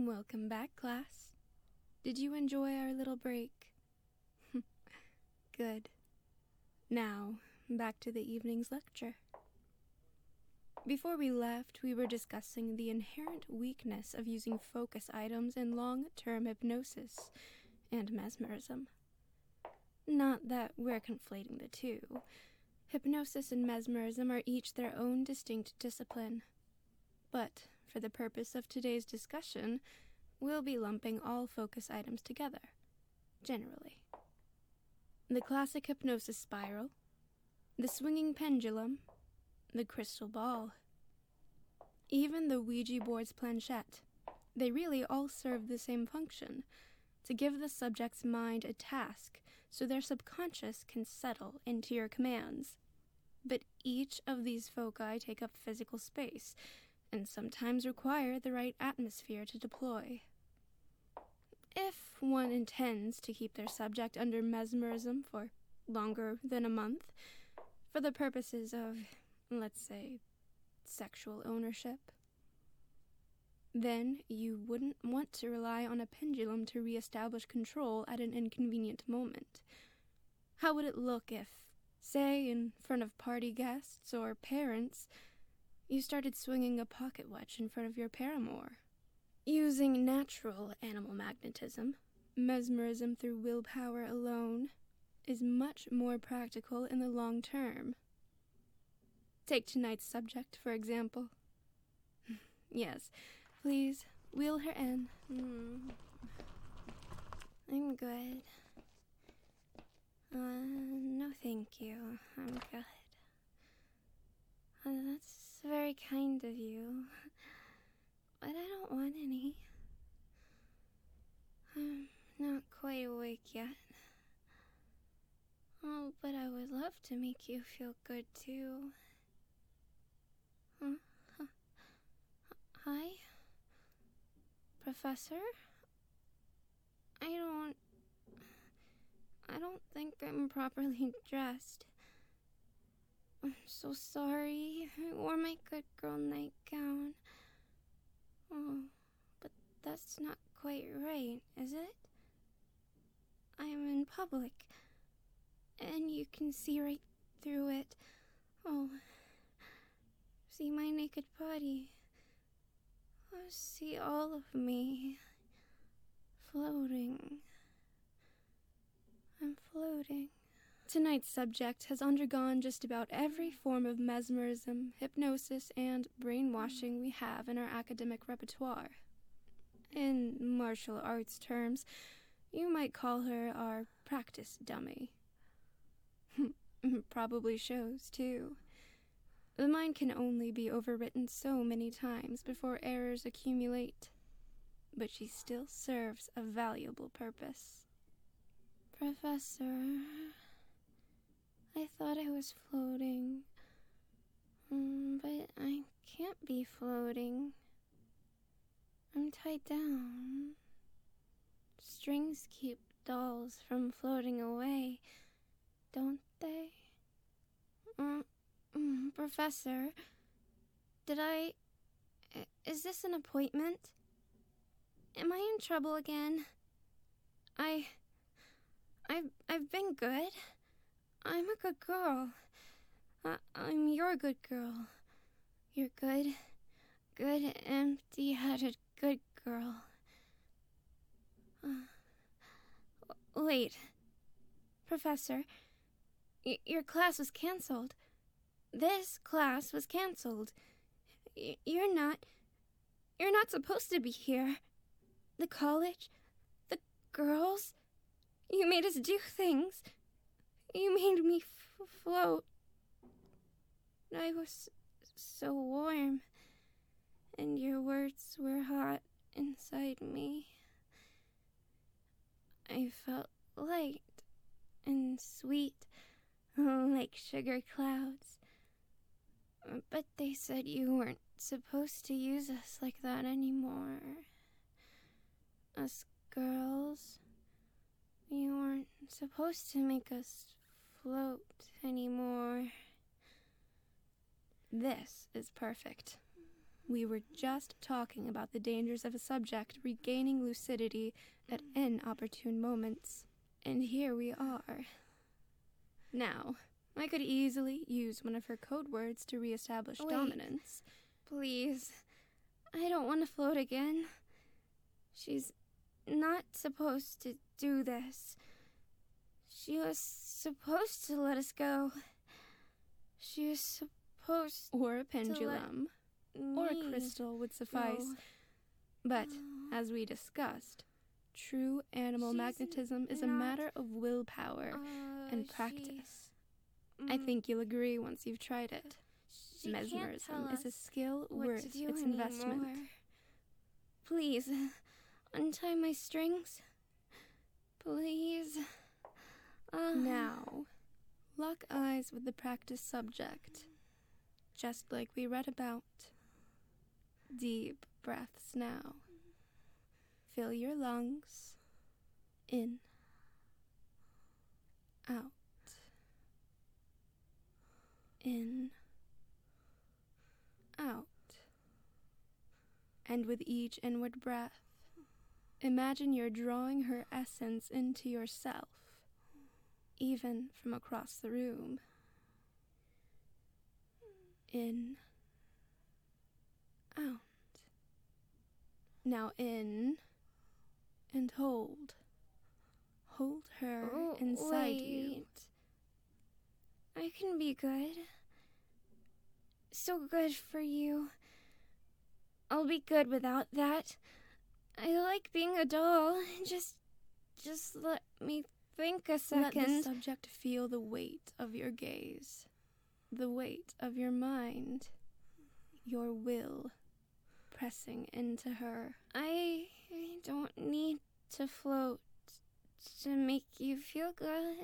Welcome back, class. Did you enjoy our little break? Good. Now, back to the evening's lecture. Before we left, we were discussing the inherent weakness of using focus items in long-term hypnosis and mesmerism. Not that we're conflating the two. Hypnosis and mesmerism are each their own distinct discipline. But, for the purpose of today's discussion, we'll be lumping all focus items together, generally. The classic hypnosis spiral, the swinging pendulum, the crystal ball, even the Ouija board's planchette. They really all serve the same function, to give the subject's mind a task so their subconscious can settle into your commands. But each of these foci take up physical space, and sometimes require the right atmosphere to deploy. If one intends to keep their subject under mesmerism for longer than a month, for the purposes of, let's say, sexual ownership, then you wouldn't want to rely on a pendulum to reestablish control at an inconvenient moment. How would it look if, say, in front of party guests or parents, you started swinging a pocket watch in front of your paramour? Using natural animal magnetism, mesmerism through willpower alone, is much more practical in the long term. Take tonight's subject, for example. Yes, please, wheel her in. I'm good. No thank you. I'm good. That's very kind of you, but I don't want any. I'm not quite awake yet. Oh, but I would love to make you feel good, too. Hi? Professor? I don't think I'm properly dressed. I'm so sorry. I wore my good girl nightgown. Oh, but that's not quite right, is it? I'm in public, and you can see right through it. Oh, see my naked body. Oh, see all of me. Floating. I'm floating. Tonight's subject has undergone just about every form of mesmerism, hypnosis, and brainwashing we have in our academic repertoire. In martial arts terms, you might call her our practice dummy. Probably shows, too. The mind can only be overwritten so many times before errors accumulate, but she still serves a valuable purpose. Professor, I thought I was floating, but I can't be floating. I'm tied down. Strings keep dolls from floating away, don't they? Professor, is this an appointment? Am I in trouble again? I've been good. I'm a good girl. I'm your good girl. You're good, empty-headed good girl. Wait, Professor, your class was canceled. This class was canceled. You're not supposed to be here. The college, the girls, you made us do things. You made me float. I was so warm, and your words were hot inside me. I felt light and sweet, like sugar clouds. But they said you weren't supposed to use us like that anymore. Us girls, you weren't supposed to make us float anymore. This is perfect. We were just talking about the dangers of a subject regaining lucidity at inopportune moments. And here we are. Now, I could easily use one of her code words to reestablish dominance. Please, I don't want to float again. She's not supposed to do this. She was supposed to let us go. She was supposed or a pendulum, or a crystal would suffice. But, as we discussed, true animal magnetism is a matter of willpower and practice. I think you'll agree once you've tried it. Mesmerism is a skill worth its investment. Please, untie my strings. Please. Now, lock eyes with the practice subject, just like we read about. Deep breaths now. Fill your lungs. In. Out. In. Out. And with each inward breath, imagine you're drawing her essence into yourself, even from across the room. In. Out. Now in and hold. Hold her inside you. I can be good. So good for you. I'll be good without that. I like being a doll. Just let me think a second. Let the subject feel the weight of your gaze, the weight of your mind, your will pressing into her. I don't need to float to make you feel good.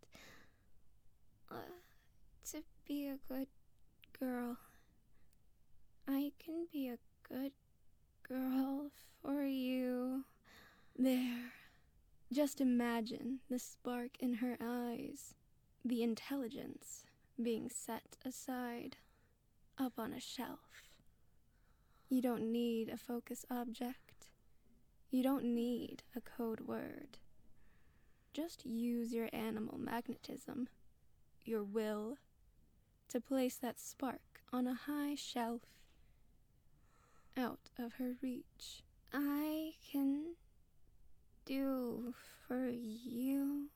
To be a good girl. I can be a good girl for you. There. Just imagine the spark in her eyes, the intelligence being set aside, up on a shelf. You don't need a focus object. You don't need a code word. Just use your animal magnetism, your will, to place that spark on a high shelf, out of her reach. I can do for you.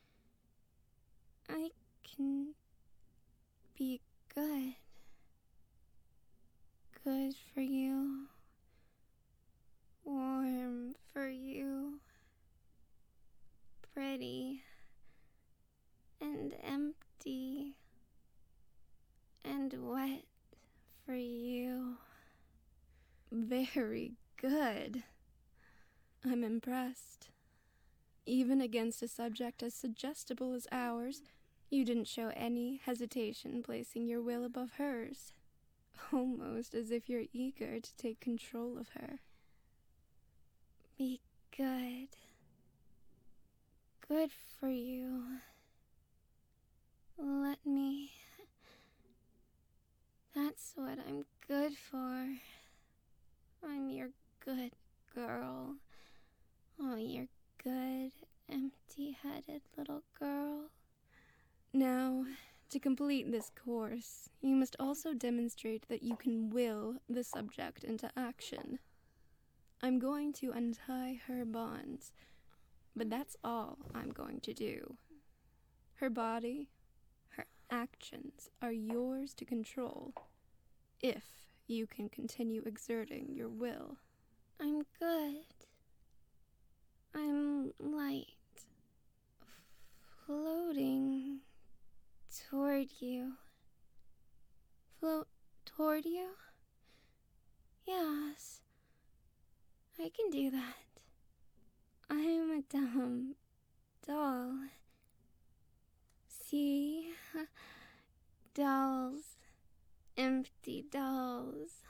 I can be good. Good for you. Warm for you. Pretty. And empty. And wet for you. Very good. I'm impressed. Even against a subject as suggestible as ours, you didn't show any hesitation placing your will above hers. Almost as if you're eager to take control of her. Be good. Good for you. Let me. That's what I'm good for. I'm your good girl. Oh, you're good, empty-headed little girl. Now, to complete this course, you must also demonstrate that you can will the subject into action. I'm going to untie her bonds, but that's all I'm going to do. Her body, her actions are yours to control, if you can continue exerting your will. I'm good. I'm light. Floating toward you. Float toward you? Yes. I can do that. I'm a dumb doll. See? Dolls. Empty dolls.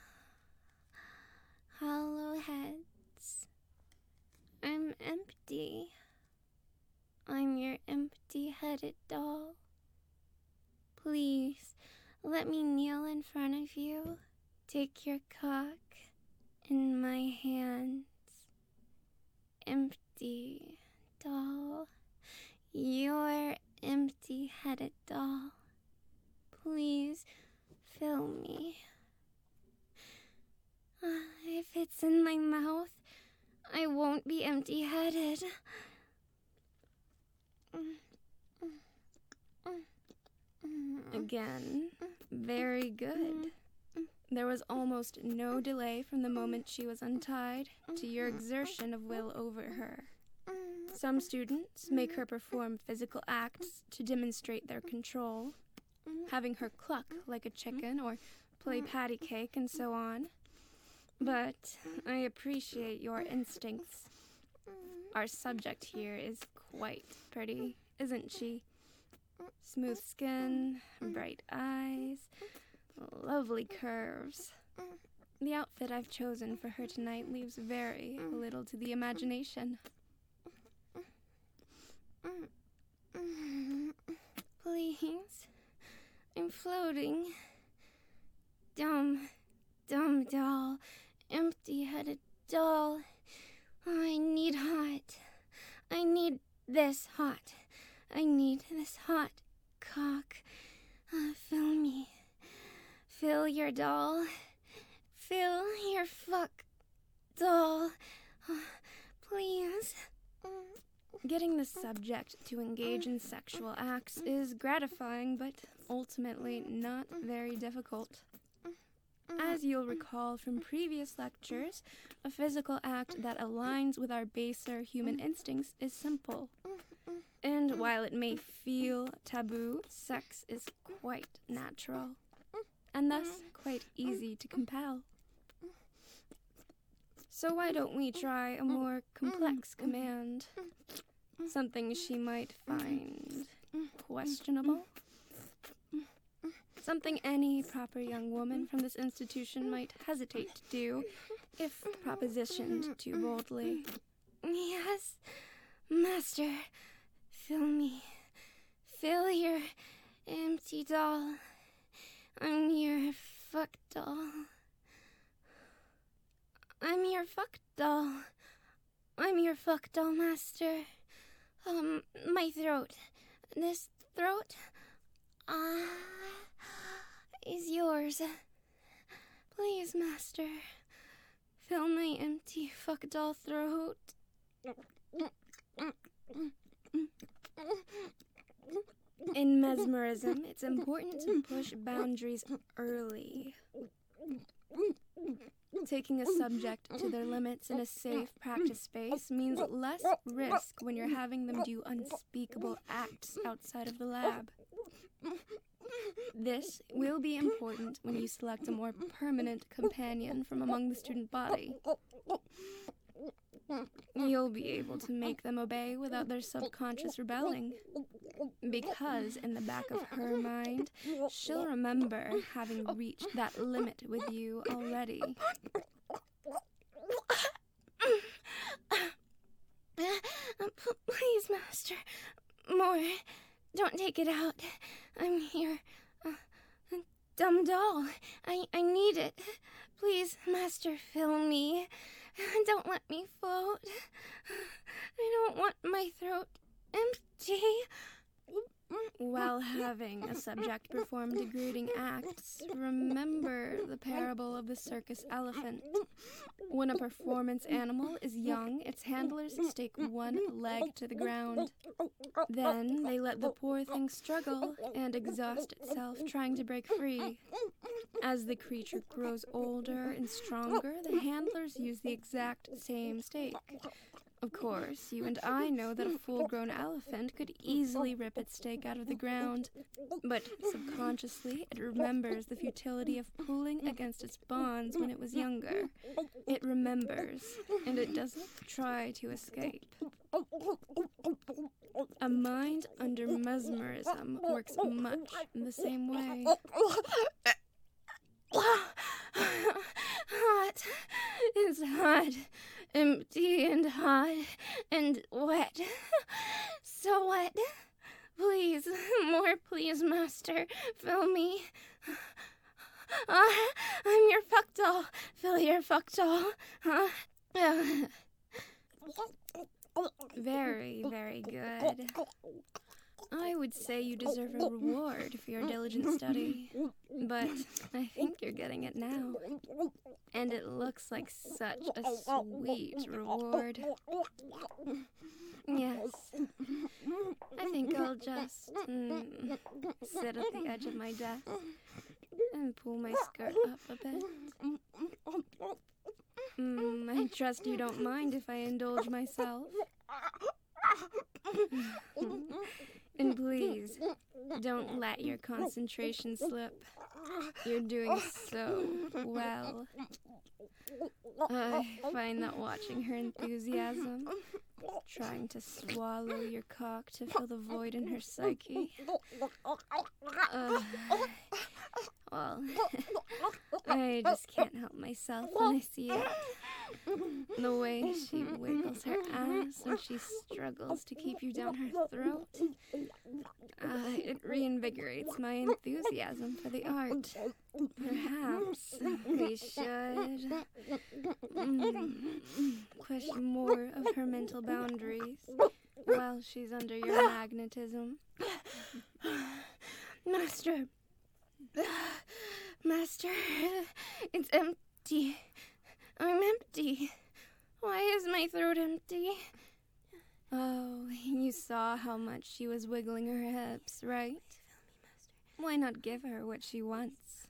Hollow heads. I'm empty. I'm your empty-headed doll. Please, let me kneel in front of you take your cock in my hands. Empty doll. Your empty-headed doll. Please fill me. If it's in my mouth, I won't be empty-headed. Again, very good. There was almost no delay from the moment she was untied to your exertion of will over her. Some students make her perform physical acts to demonstrate their control, having her cluck like a chicken or play patty cake and so on. But I appreciate your instincts. Our subject here is quite pretty, isn't she? Smooth skin, bright eyes, lovely curves. The outfit I've chosen for her tonight leaves very little to the imagination. Please, I'm floating. Dumb doll, empty-headed doll. Oh, I need hot. I need this hot. I need this hot cock. Fill me. Fill your doll. Fill your fuck doll. Please. Getting the subject to engage in sexual acts is gratifying, but ultimately not very difficult. As you'll recall from previous lectures, a physical act that aligns with our baser human instincts is simple. And while it may feel taboo, sex is quite natural, and thus quite easy to compel. So why don't we try a more complex command? Something she might find questionable? Something any proper young woman from this institution might hesitate to do if propositioned too boldly. Yes, master. Fill me. Fill your empty doll. I'm your fuck doll. I'm your fuck doll. I'm your fuck doll, master. My throat. This throat, is yours. Please, master. Fill my empty fuck doll throat. In mesmerism, it's important to push boundaries early. Taking a subject to their limits in a safe practice space means less risk when you're having them do unspeakable acts outside of the lab. This will be important when you select a more permanent companion from among the student body. You'll be able to make them obey without their subconscious rebelling, because in the back of her mind, she'll remember having reached that limit with you already. Please, master. More. Don't take it out. I'm here. Dumb doll. I need it. Please, master, fill me. Don't let me float. I don't want my throat empty. While having a subject perform degrading acts, remember the parable of the circus elephant. When a performance animal is young, its handlers stake one leg to the ground. Then they let the poor thing struggle and exhaust itself trying to break free. As the creature grows older and stronger, the handlers use the exact same stake. Of course, you and I know that a full-grown elephant could easily rip its stake out of the ground, but subconsciously it remembers the futility of pulling against its bonds when it was younger. It remembers, and it doesn't try to escape. A mind under mesmerism works much in the same way. Hot. It's hot. Empty and hot and wet. So wet. Please, more please, master. Fill me. I'm your fuck doll. Fill your fuck doll. Very, very good. I would say you deserve a reward for your diligent study, but I think you're getting it now. And it looks like such a sweet reward. Yes. I think I'll just sit at the edge of my desk and pull my skirt up a bit. I trust you don't mind if I indulge myself. And please, don't let your concentration slip. You're doing so well. I find that watching her enthusiasm, trying to swallow your cock to fill the void in her psyche. Well, I just can't help myself when I see it. The way she wiggles her ass when she struggles to keep you down her throat. It reinvigorates my enthusiasm for the art. Perhaps we should push more of her mental boundaries while she's under your magnetism. Master, it's empty. I'm empty. Why is my throat empty? Oh, you saw how much she was wiggling her hips, right? Why not give her what she wants?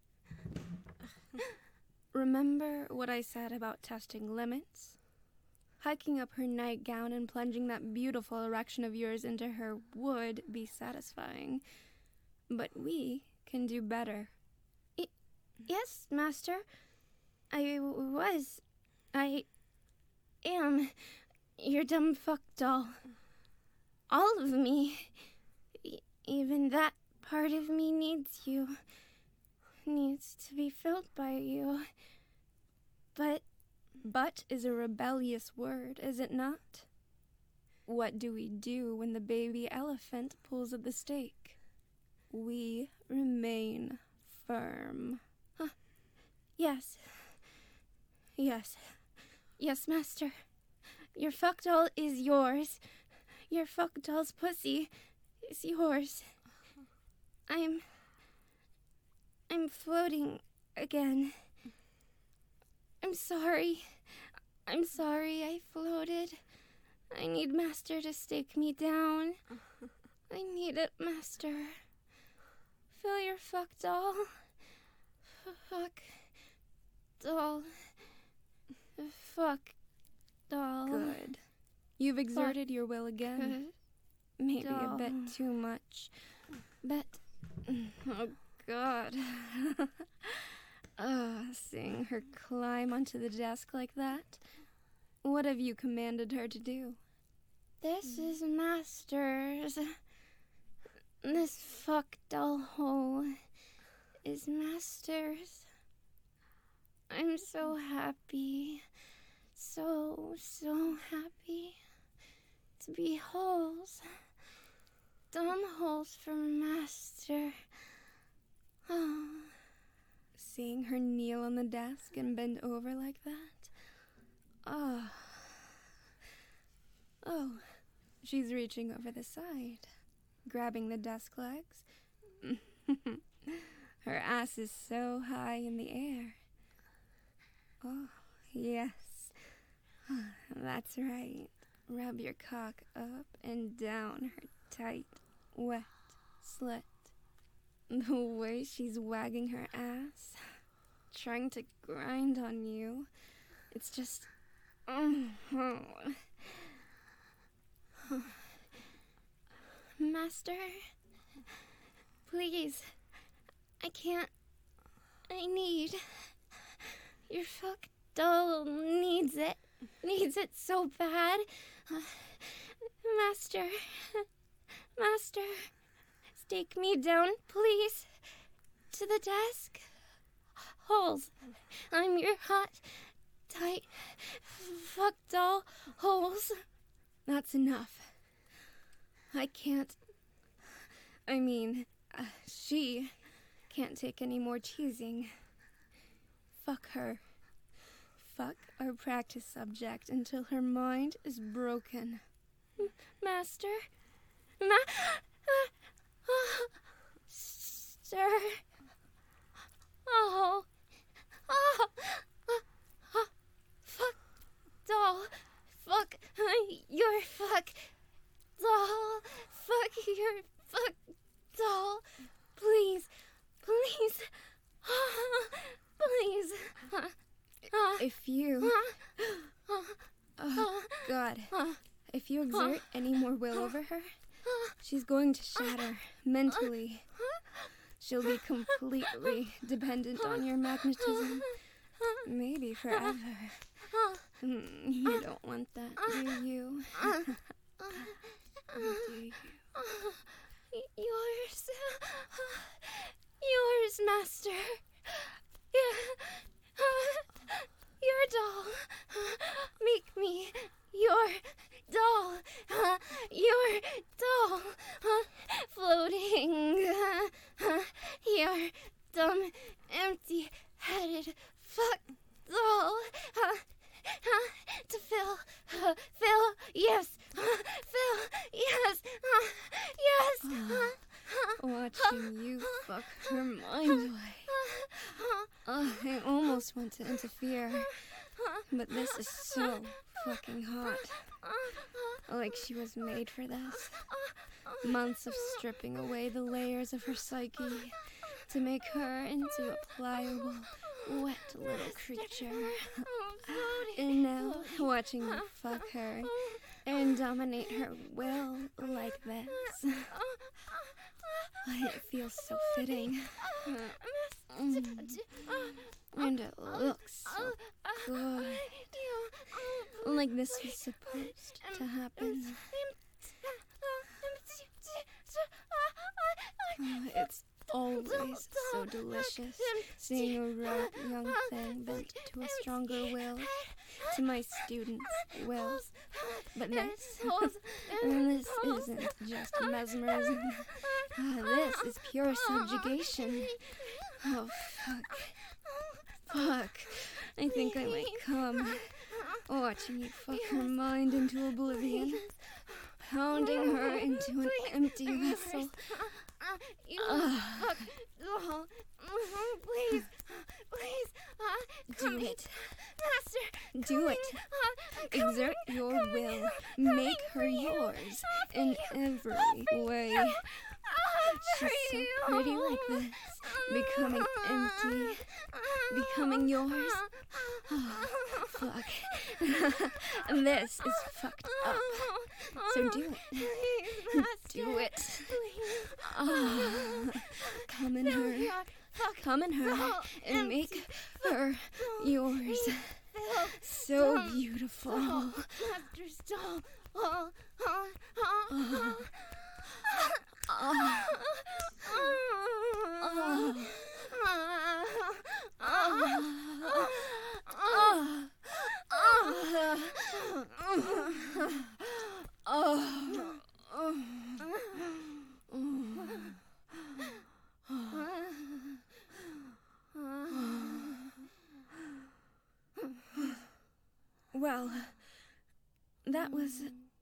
Remember what I said about testing limits? Hiking up her nightgown and plunging that beautiful erection of yours into her would be satisfying. But we can do better. Yes, Master. I am your dumb fuck doll. All of me. Even that part of me needs you. Needs to be filled by you. But is a rebellious word, is it not? What do we do when the baby elephant pulls at the stake? We remain firm. Yes. Yes, Master. Your fuck doll is yours. Your fuck doll's pussy is yours. I'm floating again. I'm sorry I floated. I need Master to stake me down. I need it, Master. Fill your fuck doll. Fuck doll. Fuck doll. Good. You've exerted your will again. Maybe a bit too much. But, oh God. Seeing her climb onto the desk like that. What have you commanded her to do? This is Master's. This fuck doll hole is Master's. I'm so happy. So happy to be holes. Dumb holes for Master. Oh. Seeing her kneel on the desk and bend over like that. Oh, she's reaching over the side, grabbing the desk legs. Her ass is so high in the air. Oh, yes. That's right. Rub your cock up and down her tight, wet slit. The way she's wagging her ass, trying to grind on you, it's just... Master, please, I can't. I need. Your fuck doll needs it. Needs it so bad. Master, stake me down, please. To the desk. Holes. I'm your hot, tight, fuck doll holes. That's enough. I can't... she can't take any more teasing. Fuck her. Fuck our practice subject until her mind is broken. Master? Sir? Oh. Fuck doll. Fuck your fuck doll. Fuck your fuck doll. Please. Please. Please. If you... Oh, God. If you exert any more will over her, she's going to shatter mentally. She'll be completely dependent on your magnetism. Maybe forever. You don't want that, do you? Do you? Yours, Master. Your doll. Make me your doll. Your doll. Floating. Your dumb, empty-headed fuck doll. To fill, yes. Fill, yes. Yes. Watching you fuck her mind away. I almost want to interfere, but this is so fucking hot. Like she was made for this. Months of stripping away the layers of her psyche to make her into a pliable, wet little creature. And now, watching you fuck her and dominate her will like this. It feels so fitting. And it looks so good. Like this was supposed to happen. It's always so delicious seeing a rogue young thing bent to a stronger will, to my students' wills. But this isn't just mesmerism. This is pure subjugation. Oh, fuck. Fuck. I think I might come. Watching you fuck her mind into oblivion. Pounding her into an empty vessel. Fuck doll. Please. Do it. Master. Do it. Exert your will. Make her yours in every way. She's so pretty like this. Becoming empty. Becoming yours. Oh, fuck. This is fucked up. So do it. Do it. Oh, come in her. Come in her and make her yours. So beautiful. Master's doll. Well, that was...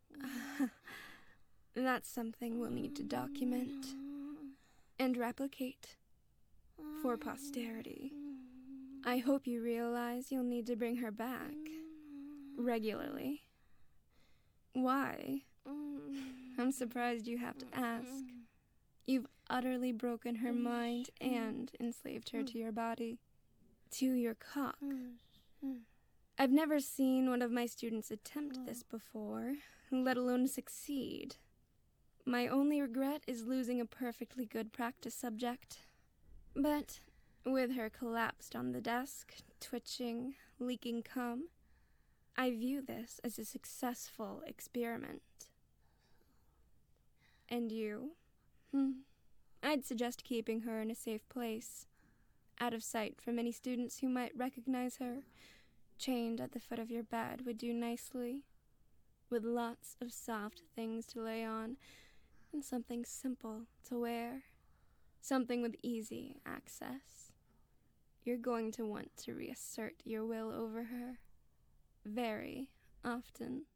that's something we'll need to document and replicate for posterity. I hope you realize you'll need to bring her back regularly. Why? I'm surprised you have to ask. You've utterly broken her mind and enslaved her to your body, to your cock. I've never seen one of my students attempt this before, let alone succeed. My only regret is losing a perfectly good practice subject. But with her collapsed on the desk, twitching, leaking cum, I view this as a successful experiment. And you? I'd suggest keeping her in a safe place, out of sight from any students who might recognize her. Chained at the foot of your bed would do nicely, with lots of soft things to lay on and something simple to wear. something with easy access. You're going to want to reassert your will over her very often.